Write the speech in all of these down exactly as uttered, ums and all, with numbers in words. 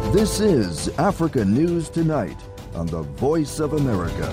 This is Africa News Tonight on the Voice of America.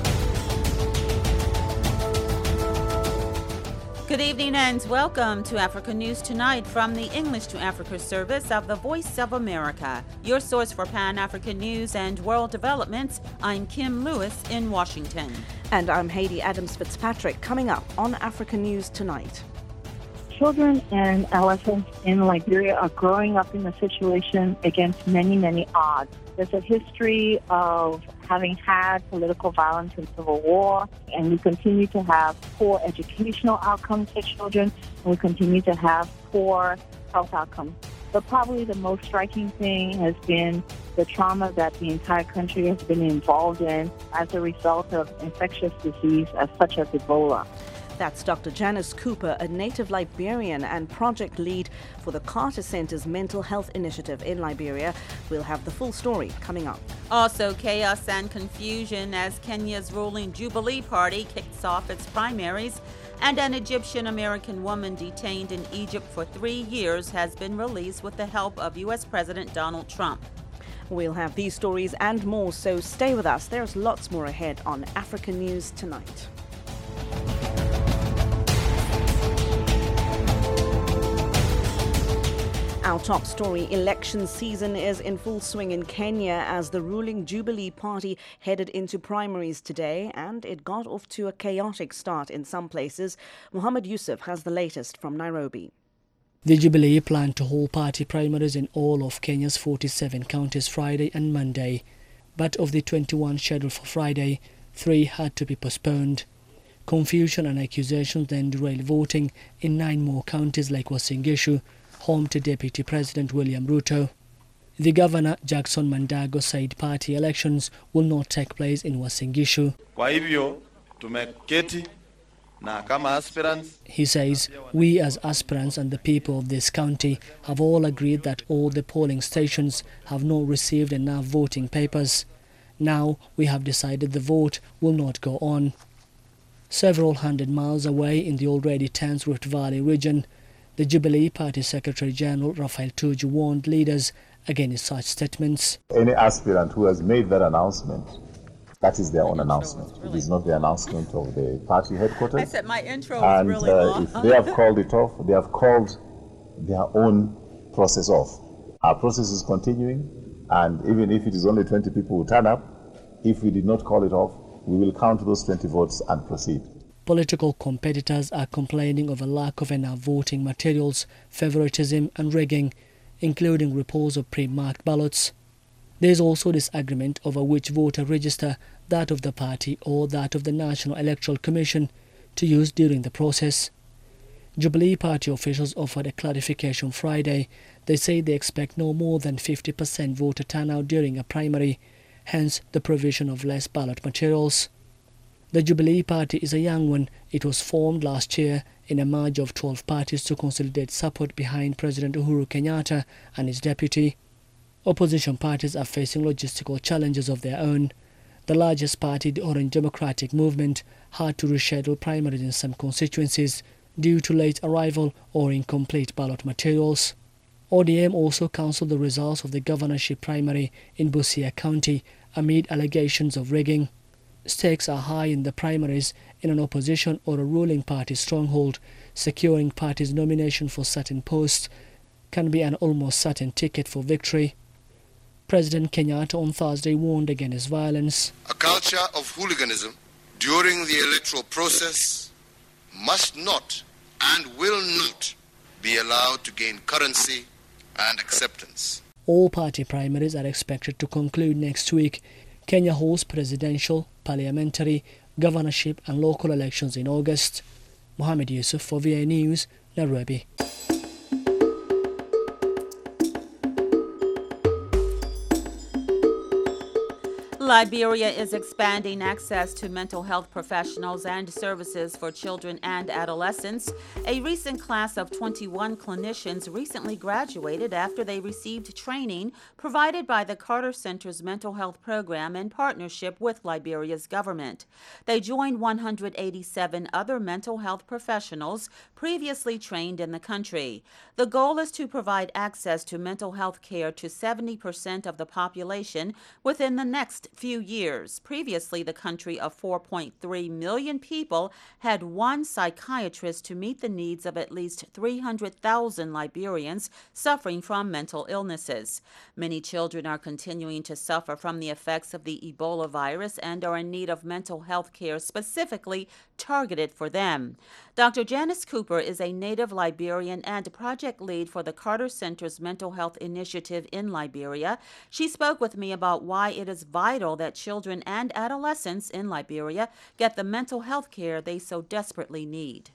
Good evening and welcome to Africa News Tonight from the English to Africa service of the Voice of America. Your source for Pan-African news and world developments. I'm Kim Lewis in Washington. And I'm Haiti Adams Fitzpatrick. Coming up on Africa News Tonight. Children and adolescents in Liberia are growing up in a situation against many, many odds. There's a history of having had political violence and civil war, and we continue to have poor educational outcomes for children, and we continue to have poor health outcomes. But probably the most striking thing has been the trauma that the entire country has been involved in as a result of infectious disease as such as Ebola. That's Doctor Janice Cooper, a native Liberian and project lead for the Carter Center's mental health initiative in Liberia. We'll have the full story coming up. Also, chaos and confusion as Kenya's ruling Jubilee Party kicks off its primaries, and an Egyptian-American woman detained in Egypt for three years has been released with the help of U S President Donald Trump. We'll have these stories and more, so stay with us. There's lots more ahead on Africa News Tonight. Our top story: election season is in full swing in Kenya as the ruling Jubilee Party headed into primaries today, and it got off to a chaotic start in some places. Mohammed Yusuf has the latest from Nairobi. The Jubilee planned to hold party primaries in all of Kenya's forty-seven counties Friday and Monday, but of the twenty-one scheduled for Friday, three had to be postponed. Confusion and accusations then derailed voting in nine more counties like Uasin Gishu, home to Deputy President William Ruto. The governor, Jackson Mandago, said party elections will not take place in Uasin Gishu. Kwa hivyo tumeketi na kama aspirants. He says, we as aspirants and the people of this county have all agreed that all the polling stations have not received enough voting papers. Now we have decided the vote will not go on. Several hundred miles away in the already tense Rift Valley region, the Jubilee Party Secretary General Raphael Tuju warned leaders against such statements. Any aspirant who has made that announcement, that is their own announcement. It is not the announcement of the party headquarters. I said my intro was and, really uh, long. if they have called it off, they have called their own process off. Our process is continuing, and even if it is only twenty people who turn up, if we did not call it off, we will count those twenty votes and proceed. Political competitors are complaining of a lack of enough voting materials, favoritism and rigging, including reports of pre-marked ballots. There is also disagreement over which voter register, that of the party or that of the National Electoral Commission, to use during the process. Jubilee Party officials offered a clarification Friday. They say they expect no more than fifty percent voter turnout during a primary, hence the provision of less ballot materials. The Jubilee Party is a young one. It was formed last year in a merge of twelve parties to consolidate support behind President Uhuru Kenyatta and his deputy. Opposition parties are facing logistical challenges of their own. The largest party, the Orange Democratic Movement, had to reschedule primaries in some constituencies due to late arrival or incomplete ballot materials. O D M also cancelled the results of the governorship primary in Busia County amid allegations of rigging. Stakes are high in the primaries in an opposition or a ruling party stronghold. Securing party's nomination for certain posts can be an almost certain ticket for victory. President Kenyatta on Thursday warned against violence. A culture of hooliganism during the electoral process must not and will not be allowed to gain currency and acceptance. All party primaries are expected to conclude next week. Kenya holds presidential, parliamentary, governorship and local elections in August. Mohammed Yusuf for V A News, Nairobi. Liberia is expanding access to mental health professionals and services for children and adolescents. A recent class of twenty-one clinicians recently graduated after they received training provided by the Carter Center's mental health program in partnership with Liberia's government. They joined one hundred eighty-seven other mental health professionals previously trained in the country. The goal is to provide access to mental health care to seventy percent of the population within the next few years. Previously, the country of four point three million people had one psychiatrist to meet the needs of at least three hundred thousand Liberians suffering from mental illnesses. Many children are continuing to suffer from the effects of the Ebola virus and are in need of mental health care specifically targeted for them. Doctor Janice Cooper is a native Liberian and project lead for the Carter Center's mental health initiative in Liberia. She spoke with me about why it is vital that children and adolescents in Liberia get the mental health care they so desperately need.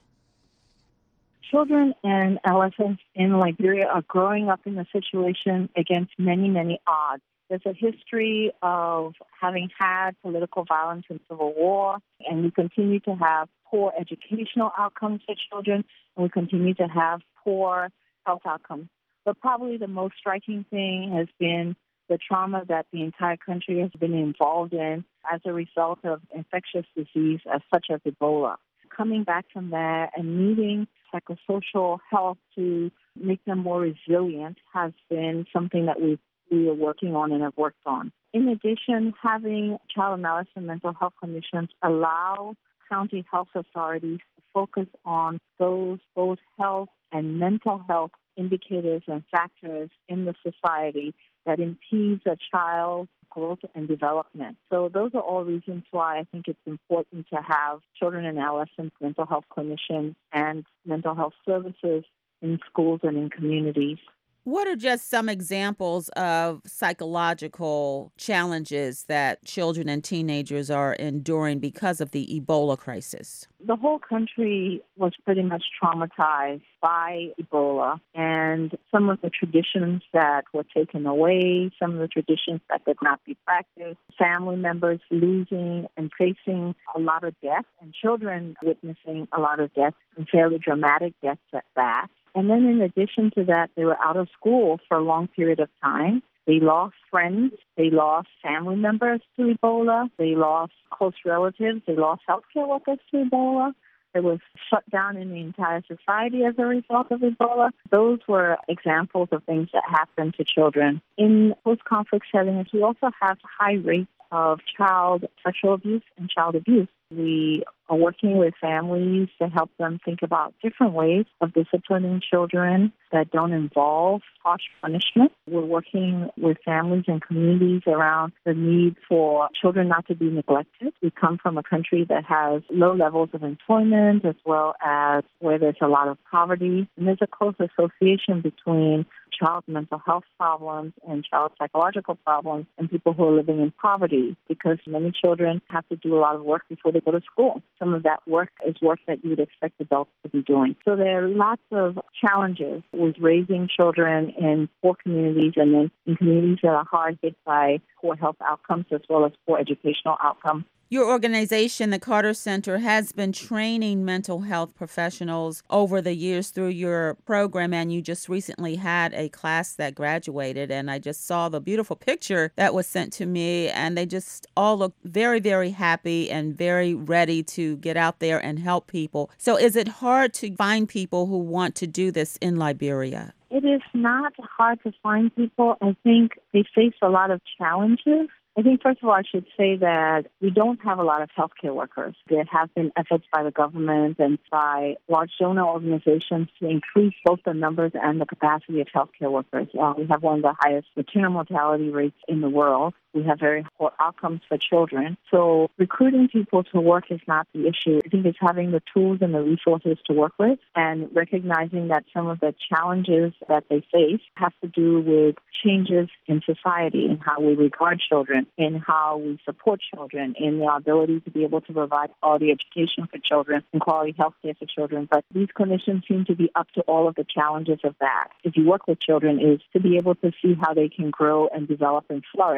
Children and adolescents in Liberia are growing up in a situation against many, many odds. There's a history of having had political violence and civil war, and we continue to have poor educational outcomes for children, and we continue to have poor health outcomes. But probably the most striking thing has been the trauma that the entire country has been involved in as a result of infectious disease as such as Ebola. Coming back from that and needing psychosocial help to make them more resilient has been something that we've we are working on and have worked on. In addition, having child and adolescent mental health clinicians allow county health authorities to focus on those both health and mental health indicators and factors in the society that impedes a child's growth and development. So those are all reasons why I think it's important to have children and adolescent mental health clinicians and mental health services in schools and in communities. What are just some examples of psychological challenges that children and teenagers are enduring because of the Ebola crisis? The whole country was pretty much traumatized by Ebola, and some of the traditions that were taken away, some of the traditions that could not be practiced, family members losing and facing a lot of death, and children witnessing a lot of death, and fairly dramatic deaths at that. And then in addition to that, they were out of school for a long period of time. They lost friends. They lost family members to Ebola. They lost close relatives. They lost healthcare workers to Ebola. There was shut down in the entire society as a result of Ebola. Those were examples of things that happened to children. In post-conflict settings, we also have high rates of child sexual abuse and child abuse. We are working with families to help them think about different ways of disciplining children that don't involve harsh punishment. We're working with families and communities around the need for children not to be neglected. We come from a country that has low levels of employment as well as where there's a lot of poverty. And there's a close association between child mental health problems and child psychological problems and people who are living in poverty, because many children have to do a lot of work before they go to school. Some of that work is work that you would expect adults to be doing. So there are lots of challenges with raising children in poor communities and then in communities that are hard hit by poor health outcomes as well as poor educational outcomes. Your organization, the Carter Center, has been training mental health professionals over the years through your program, and you just recently had a class that graduated, and I just saw the beautiful picture that was sent to me, and they just all look very, very happy and very ready to get out there and help people. So is it hard to find people who want to do this in Liberia? It is not hard to find people. I think they face a lot of challenges. I think, first of all, I should say that we don't have a lot of healthcare workers. There have been efforts by the government and by large donor organizations to increase both the numbers and the capacity of healthcare workers. Uh, we have one of the highest maternal mortality rates in the world. We have very poor outcomes for children. So recruiting people to work is not the issue. I think it's having the tools and the resources to work with and recognizing that some of the challenges that they face have to do with changes in society and how we regard children, in how we support children, in the ability to be able to provide quality education for children and quality health care for children. But these clinicians seem to be up to all of the challenges of that. If you work with children, is to be able to see how they can grow and develop and flourish. I mean,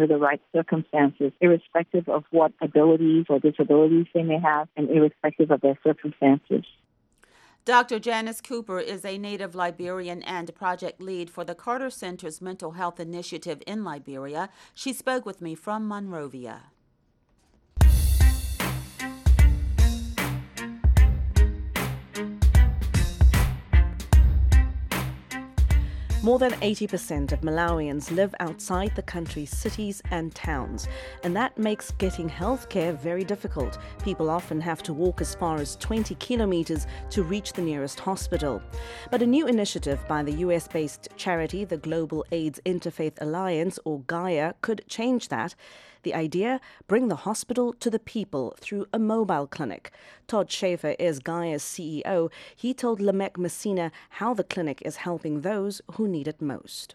under the right circumstances, irrespective of what abilities or disabilities they may have and irrespective of their circumstances. Doctor Janice Cooper is a native Liberian and project lead for the Carter Center's mental health initiative in Liberia. She spoke with me from Monrovia. More than eighty percent of Malawians live outside the country's cities and towns, and that makes getting healthcare very difficult. People often have to walk as far as twenty kilometers to reach the nearest hospital. But a new initiative by the U S-based charity, the Global AIDS Interfaith Alliance, or GAIA, could change that. The idea, bring the hospital to the people through a mobile clinic. Todd Schaefer is GAIA's C E O. He told Lamek Messina how the clinic is helping those who need it most.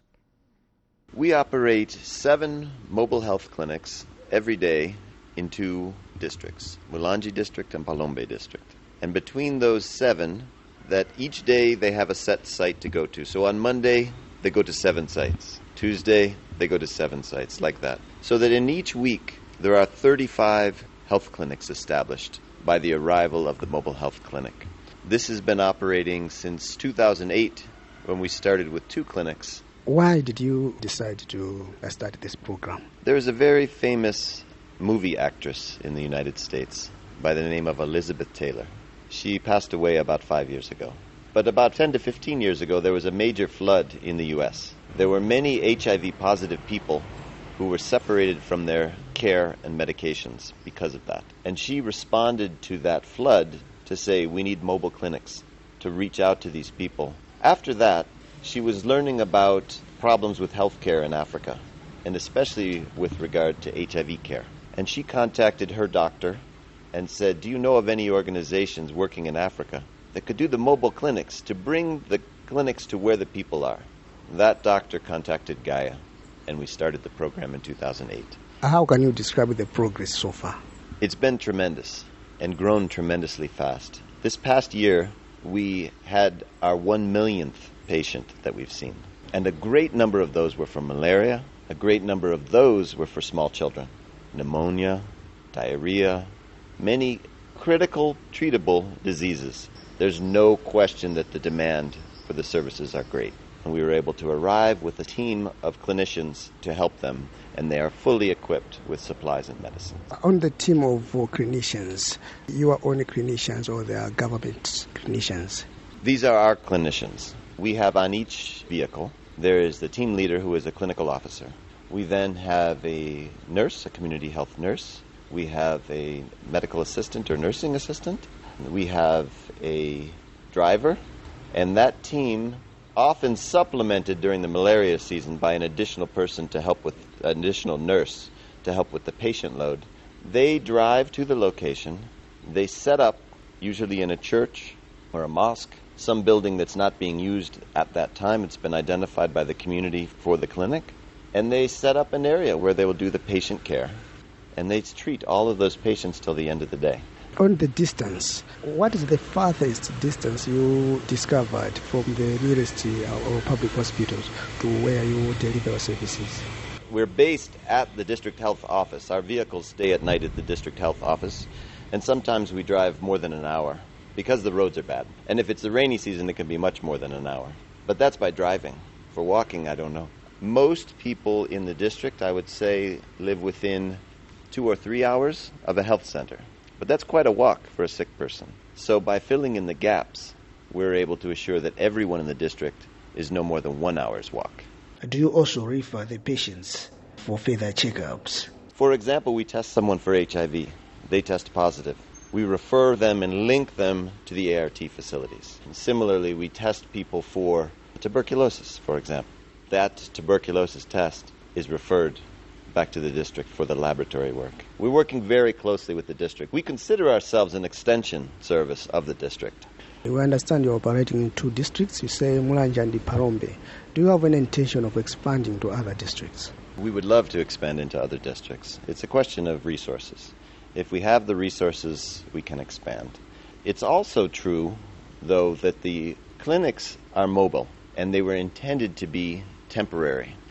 We operate seven mobile health clinics every day in two districts, Mulanje District and Palombe District. And between those seven, that each day they have a set site to go to. So on Monday, they go to seven sites. Tuesday, they go to seven sites, like that. So that in each week, there are thirty-five health clinics established by the arrival of the mobile health clinic. This has been operating since two thousand eight, when we started with two clinics. Why did you decide to start this program? There is a very famous movie actress in the United States by the name of Elizabeth Taylor. She passed away about five years ago. But about ten to fifteen years ago, there was a major flood in the U S. There were many H I V positive people who were separated from their care and medications because of that. And she responded to that flood to say, we need mobile clinics to reach out to these people. After that, she was learning about problems with healthcare in Africa, and especially with regard to H I V care. And she contacted her doctor and said, do you know of any organizations working in Africa that could do the mobile clinics to bring the clinics to where the people are? That doctor contacted GAIA, and we started the program in two thousand eight. How can you describe the progress so far? It's been tremendous and grown tremendously fast. This past year, we had our one millionth patient that we've seen. And a great number of those were for malaria. A great number of those were for small children. Pneumonia, diarrhea, many critical, treatable diseases. There's no question that the demand for the services are great. And we were able to arrive with a team of clinicians to help them, and they are fully equipped with supplies and medicine. On the team of uh, clinicians, you are only clinicians or they are government clinicians? These are our clinicians. We have on each vehicle, there is the team leader who is a clinical officer. We then have a nurse, a community health nurse. We have a medical assistant or nursing assistant. We have a driver, and that team often supplemented during the malaria season by an additional person to help with, an additional nurse to help with the patient load. They drive to the location, they set up, usually in a church or a mosque, some building that's not being used at that time. It's been identified by the community for the clinic, and they set up an area where they will do the patient care, and they treat all of those patients till the end of the day. On the distance, what is the farthest distance you discovered from the nearest or public hospitals to where you deliver your services? We're based at the district health office. Our vehicles stay at night at the district health office, and sometimes we drive more than an hour because the roads are bad. And if it's the rainy season, it can be much more than an hour. But that's by driving. For walking, I don't know. Most people in the district, I would say, live within two or three hours of a health center. But that's quite a walk for a sick person. So by filling in the gaps, we're able to assure that everyone in the district is no more than one hour's walk. Do you also refer the patients for further checkups? For example, we test someone for H I V. They test positive. We refer them and link them to the A R T facilities. And similarly, we test people for tuberculosis, for example. That tuberculosis test is referred back to the district for the laboratory work. We're working very closely with the district. We consider ourselves an extension service of the district. We understand you're operating in two districts. You say Mulanje and Palombe. Do you have any intention of expanding to other districts? We would love to expand into other districts. It's a question of resources. If we have the resources, we can expand. It's also true, though, that the clinics are mobile, and they were intended to be temporary.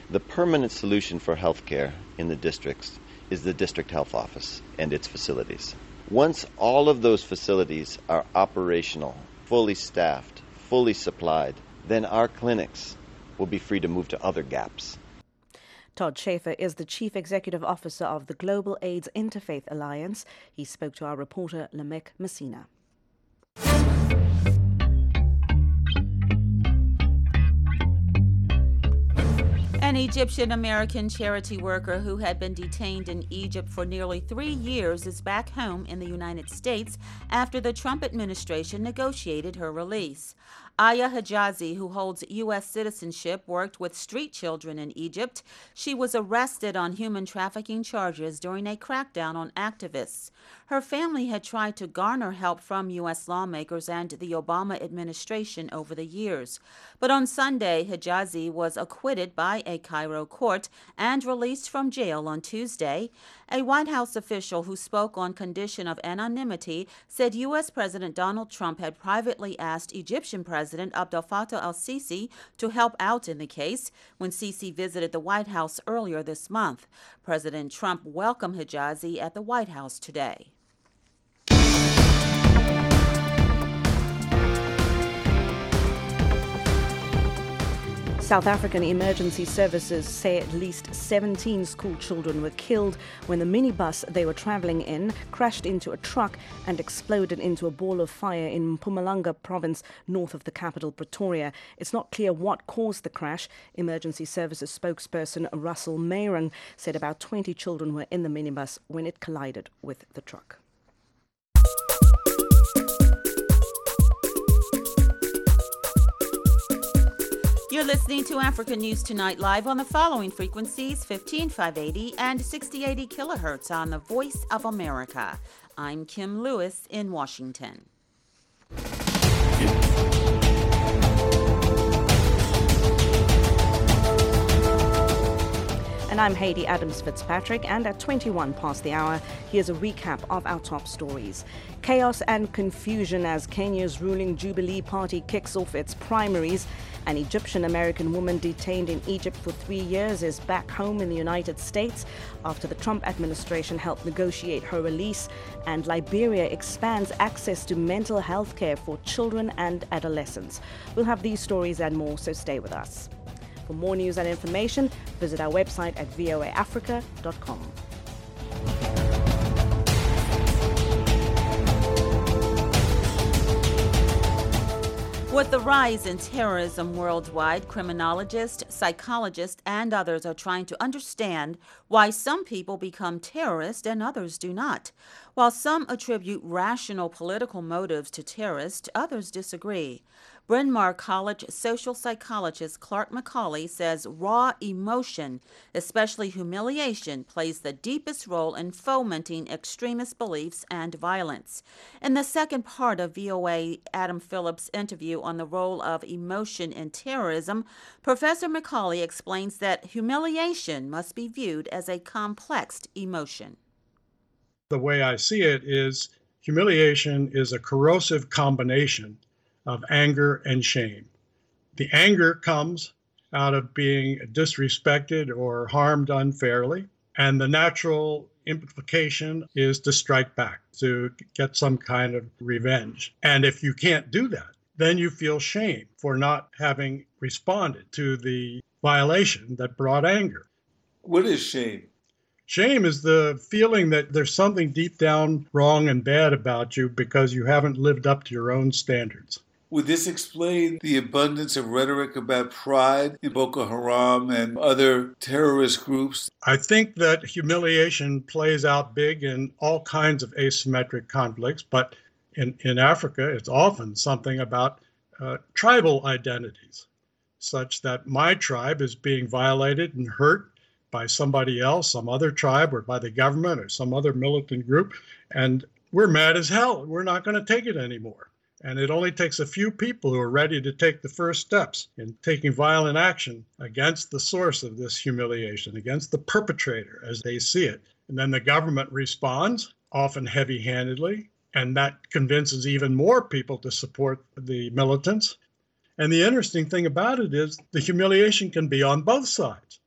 The permanent solution for healthcare in the districts is the district health office and its facilities. Once all of those facilities are operational, fully staffed, fully supplied, then our clinics will be free to move to other gaps. Todd Schaefer is the Chief Executive Officer of the Global AIDS Interfaith Alliance. He spoke to our reporter, Lamek Messina. An Egyptian-American charity worker who had been detained in Egypt for nearly three years is back home in the United States after the Trump administration negotiated her release. Aya Hijazi, who holds U S citizenship, worked with street children in Egypt. She was arrested on human trafficking charges during a crackdown on activists. Her family had tried to garner help from U S lawmakers and the Obama administration over the years. But on Sunday, Hijazi was acquitted by a Cairo court and released from jail on Tuesday. A White House official who spoke on condition of anonymity said U S President Donald Trump had privately asked Egyptian President Abdel Fattah al-Sisi to help out in the case when Sisi visited the White House earlier this month. President Trump welcomed Hijazi at the White House today. South African emergency services say at least seventeen school children were killed when the minibus they were traveling in crashed into a truck and exploded into a ball of fire in Mpumalanga province north of the capital, Pretoria. It's not clear what caused the crash. Emergency services spokesperson Russell Mayron said about twenty children were in the minibus when it collided with the truck. You're listening to Africa News Tonight live on the following frequencies: fifteen five eighty and sixty eighty kilohertz on the Voice of America. I'm Kim Lewis in Washington. And I'm Haiti Adams-Fitzpatrick, and at twenty-one past the hour, here's a recap of our top stories. Chaos and confusion as Kenya's ruling Jubilee Party kicks off its primaries. An Egyptian-American woman detained in Egypt for three years is back home in the United States after the Trump administration helped negotiate her release. And Liberia expands access to mental health care for children and adolescents. We'll have these stories and more, so stay with us. For more news and information, visit our website at v o a africa dot com. With the rise in terrorism worldwide, criminologists, psychologists, and others are trying to understand why some people become terrorists and others do not. While some attribute rational political motives to terrorists, others disagree. Bryn Mawr College social psychologist Clark McCauley says raw emotion, especially humiliation, plays the deepest role in fomenting extremist beliefs and violence. In the second part of V O A Adam Phillips' interview on the role of emotion in terrorism, Professor McCauley explains that humiliation must be viewed as a complex emotion. The way I see it is humiliation is a corrosive combination of anger and shame. The anger comes out of being disrespected or harmed unfairly, and the natural implication is to strike back, to get some kind of revenge. And if you can't do that, then you feel shame for not having responded to the violation that brought anger. What is shame? Shame is the feeling that there's something deep down wrong and bad about you because you haven't lived up to your own standards. Would this explain the abundance of rhetoric about pride in Boko Haram and other terrorist groups? I think that humiliation plays out big in all kinds of asymmetric conflicts, but in, in Africa, it's often something about uh, tribal identities, such that my tribe is being violated and hurt by somebody else, some other tribe, or by the government or some other militant group, and we're mad as hell. We're not going to take it anymore. And it only takes a few people who are ready to take the first steps in taking violent action against the source of this humiliation, against the perpetrator as they see it. And then the government responds, often heavy-handedly, and that convinces even more people to support the militants. And the interesting thing about it is the humiliation can be on both sides.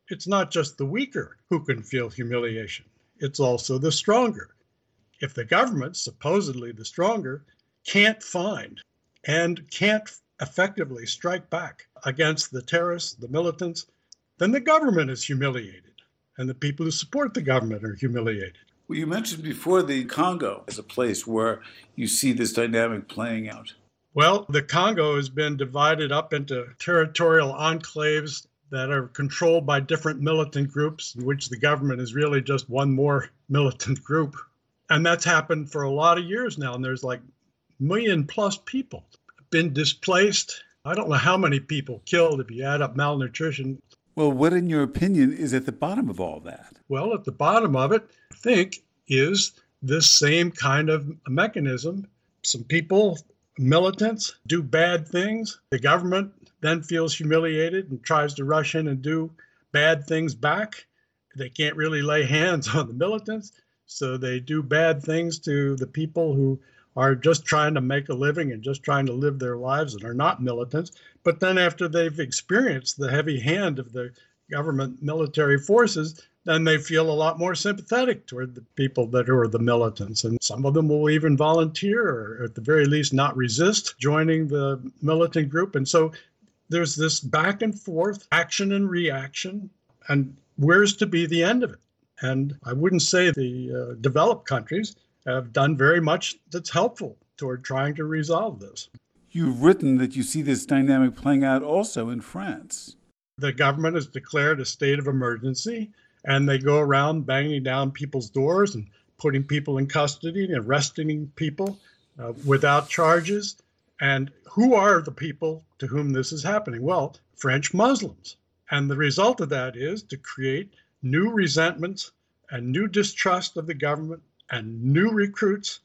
it's not just the weaker who can feel humiliation. It's also the stronger. If the government, supposedly the stronger, can't find and can't effectively strike back against the terrorists, the militants, then the government is humiliated, and the people who support the government are humiliated. Well, you mentioned before the Congo as a place where you see this dynamic playing out. Well, the Congo has been divided up into territorial enclaves that are controlled by different militant groups, in which the government is really just one more militant group. And that's happened for a lot of years now, and there's like a million plus people been displaced. I don't know how many people killed if you add up malnutrition. Well, what, in your opinion, is at the bottom of all that? Well, at the bottom of it, I think, is this same kind of mechanism. Some people, militants, do bad things. The government then feels humiliated and tries to rush in and do bad things back. They can't really lay hands on the militants, so they do bad things to the people who are just trying to make a living and just trying to live their lives and are not militants. But then after they've experienced the heavy hand of the government military forces, then they feel a lot more sympathetic toward the people that are the militants. And some of them will even volunteer, or at the very least not resist joining the militant group. And so there's this back and forth, action and reaction, and where's to be the end of it? And I wouldn't say the uh, developed countries have done very much that's helpful toward trying to resolve this. You've written that you see this dynamic playing out also in France. The government has declared a state of emergency, and they go around banging down people's doors and putting people in custody and arresting people uh, without charges. And who are the people to whom this is happening? Well, French Muslims. And the result of that is to create new resentments and new distrust of the government and new recruits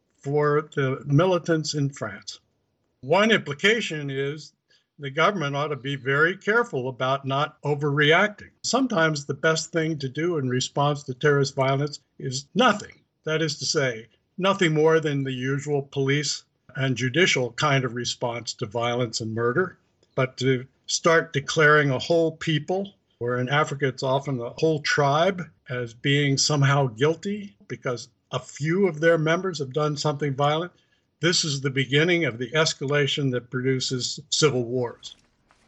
for the militants in France. One implication is the government ought to be very careful about not overreacting. Sometimes the best thing to do in response to terrorist violence is nothing. That is to say, nothing more than the usual police and judicial kind of response to violence and murder, but to start declaring a whole people, where in Africa it's often a whole tribe, as being somehow guilty because a few of their members have done something violent. This is the beginning of the escalation that produces civil wars.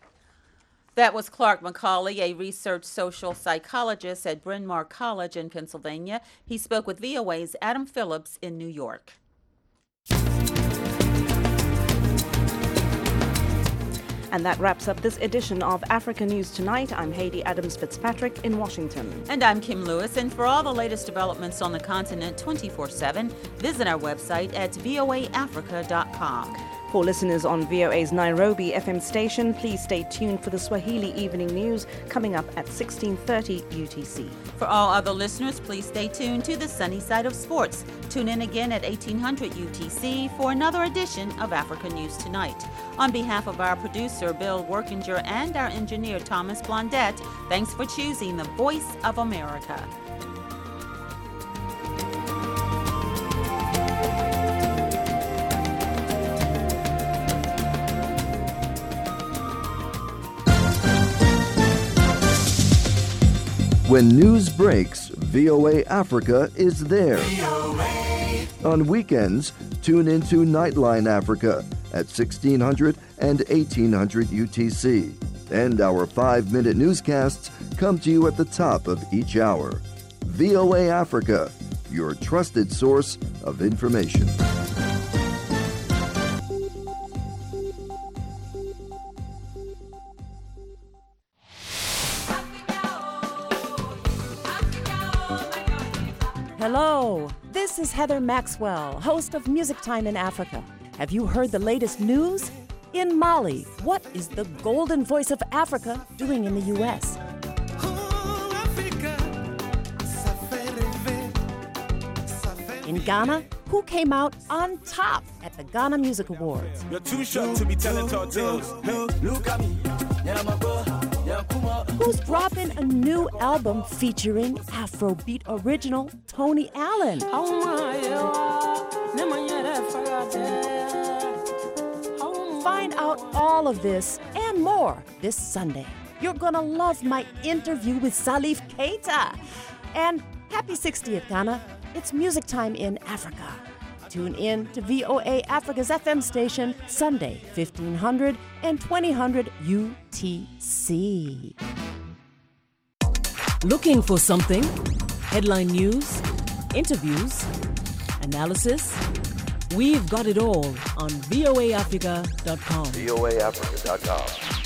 That was Clark McCauley, a research social psychologist at Bryn Mawr College in Pennsylvania. He spoke with V O A's Adam Phillips in New York. And that wraps up this edition of Africa News Tonight. I'm Hayley Adams Fitzpatrick in Washington. And I'm Kim Lewis. And for all the latest developments on the continent twenty-four seven, visit our website at v o a africa dot com. For listeners on V O A's Nairobi F M station, please stay tuned for the Swahili Evening News coming up at sixteen thirty U T C. For all other listeners, please stay tuned to the Sunny Side of Sports. Tune in again at eighteen hundred U T C for another edition of Africa News Tonight. On behalf of our producer, Bill Workinger, and our engineer, Thomas Blondette, thanks for choosing the Voice of America. When news breaks, V O A Africa is there. On weekends, tune into Nightline Africa at sixteen hundred and eighteen hundred U T C. And our five-minute newscasts come to you at the top of each hour. V O A Africa, your trusted source of information. Hello, this is Heather Maxwell, host of Music Time in Africa. Have you heard the latest news? In Mali, what is the golden voice of Africa doing in the U S? In Ghana, who came out on top at the Ghana Music Awards? You're too short to be telling tall tales. Look at me. Who's dropping a new album featuring Afrobeat original Tony Allen? Find out all of this and more this Sunday. You're gonna love my interview with Salif Keita. And happy sixtieth, Ghana. It's music time in Africa. Tune in to V O A Africa's F M station Sunday, fifteen hundred and twenty hundred U T C. Looking for something? Headline news, interviews, analysis? We've got it all on V O A Africa dot com. V O A Africa dot com.